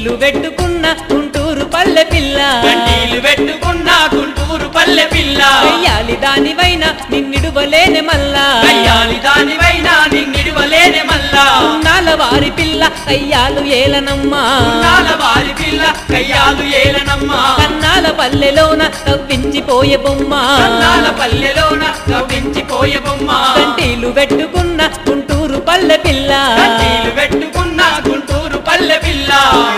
కంటీలు పెట్టుకున్న గుంటూరు పల్లె పిల్ల కంటీలు పెట్టుకున్న గుంటూరు పల్లె పిల్ల కయ్యాలి దానివైన నిన్నిడువలేనే మల్లా కయ్యాలి దానివైనా నిన్నిడువలేనే మల్లా నాల వారి పిల్ల కయ్యాలు ఏలనమ్మా నాల వారి పిల్ల కయ్యాలు ఏలనమ్మా కన్నాల పల్లెలోన కవ్వించిపోయే బొమ్మ కన్నాల పల్లెలోన కవ్వించిపోయే బొమ్మ కంటీలు పెట్టుకున్న గుంటూరు పల్లె పిల్ల కంటీలు పెట్టుకున్న గుంటూరు పల్లె పిల్ల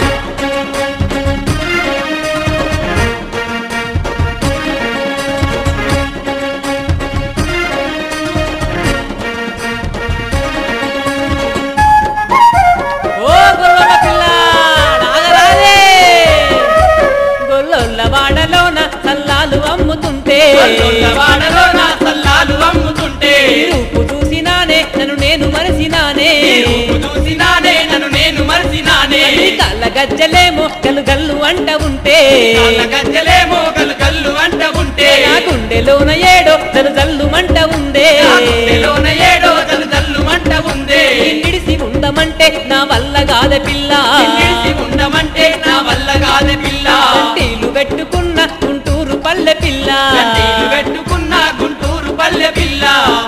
ఓ గొల్లల పిల్ల నాగరాజే గొల్లొల్ల వాడలోన సల్లాలు అమ్ముతుంటే వాడలోన సల్లాలు అమ్ముతుంటే రూపు చూసినానే నన్ను నేను మరసినానే చూసినానే నన్ను నేను మరసినానే కళ్ళ గజ్జలేమో గల్లు గల్లు అంట ఉంటే కాళ్ళ గజ్జలేమో గల్లు గల్లు అంట ఉంటే నా గుండెలోన ఏడో జల్లు జల్లు మంట ఉందే నా గుండెలోన ఏడో జల్లు జల్లు మంట ఉందే నిడిసి ఉండమంటే నా వల్ల కాదే పిల్ల నిలిచి ఉండమంటే నా వల్ల కాదే పిల్ల కంటీలు పెట్టుకున్న గుంటూరు పల్లె పిల్ల కంటీలు పెట్టుకున్న గుంటూరు పల్లె పిల్ల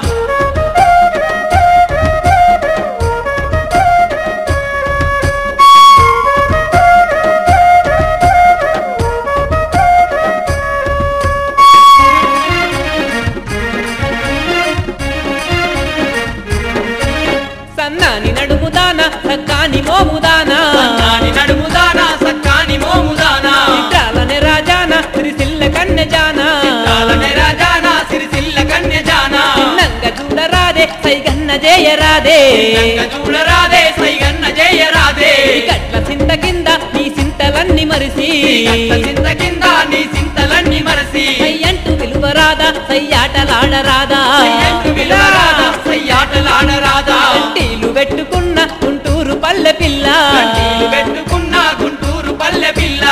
సన్నాని నడుముదానా సక్కాని మోముదానా సన్నాని నడుముదానా సక్కాని మోముదానా చిత్రాలనే రాజానా సిరిసిల్ల కన్నె జానా కాలనే రాజానా సిరిసిల్ల కన్య జానా నంగ చూడరాదే సైగన్న జయరాదే నంగ చూడరాదే సైగన్న జయరాదే గట్ల సింత కింద నీ సింతలన్నీ మరిసి గట్ల సింత కింద నీ సింతలన్నీ మరసి సయ్యంటూ విలువరాదా సయ్యాటలాడరాదా సయ్యంటు విలరాదా సయ్యాటలాడరాదా కంటీలు పెట్టుకున్న గుంటూరు పల్లె పిల్ల కంటీలు పెట్టుకున్న గుంటూరు పల్లె పిల్ల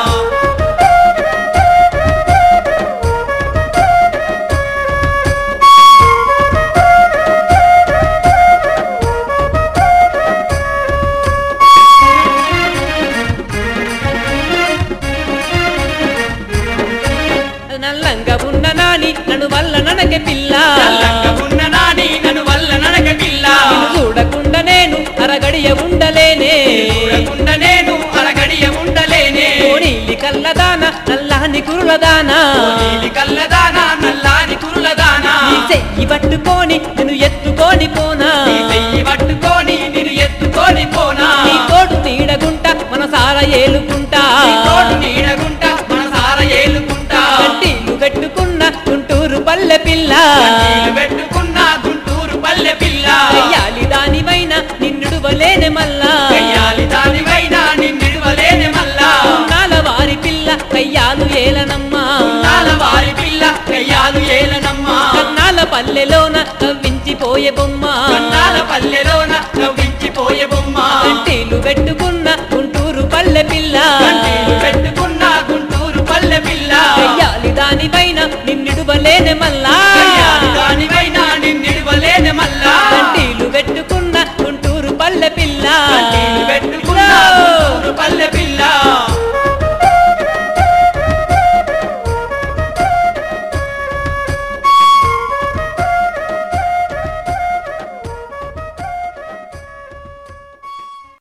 నల్లంగా ఉన్న నాని నన్ను వల్ల ననకే పిల్ల చల్లంగా ఉన్న నాని నన్ను వల్ల నడక పిల్ల నిన్ను చూడకుండా నేను అరగడియ ఉండలేనే చూడకుండా నేను అరగడియ ఉండలేనే నీలి కల్లదాన నల్లాని కురులదానా నీలి కల్లదానా నల్లాని కురులదానా నీ చెయ్యి పట్టుకొని నేను ఎత్తుకొని పోనా నీ చెయ్యి పట్టుకొని నిన్ను ఎత్తుకొని పోనా నీ తోడు నీడగుంట మనసార ఏలుకుంటా నీ తోడు నీడగుంటా మనసార ఏలుకుంటా కంటీలు పెట్టుకున్న గుంటూరు పల్లె పిల్ల కంటీలు పెట్టుకున్న గుంటూరు పల్లె పిల్ల కయ్యాలి దానివైన నిన్నుడువలేనే మల్లా కయ్యాలి దానివైనా నిన్నిడువలేనే మల్లా నాల వారి పిల్ల కయ్యాలు ఏలనమ్మా నాల వారి పిల్ల కయ్యాలు ఏలనమ్మా కన్నాల పల్లెలోన కవ్వించిపోయే బొమ్మ కన్నాల పల్లె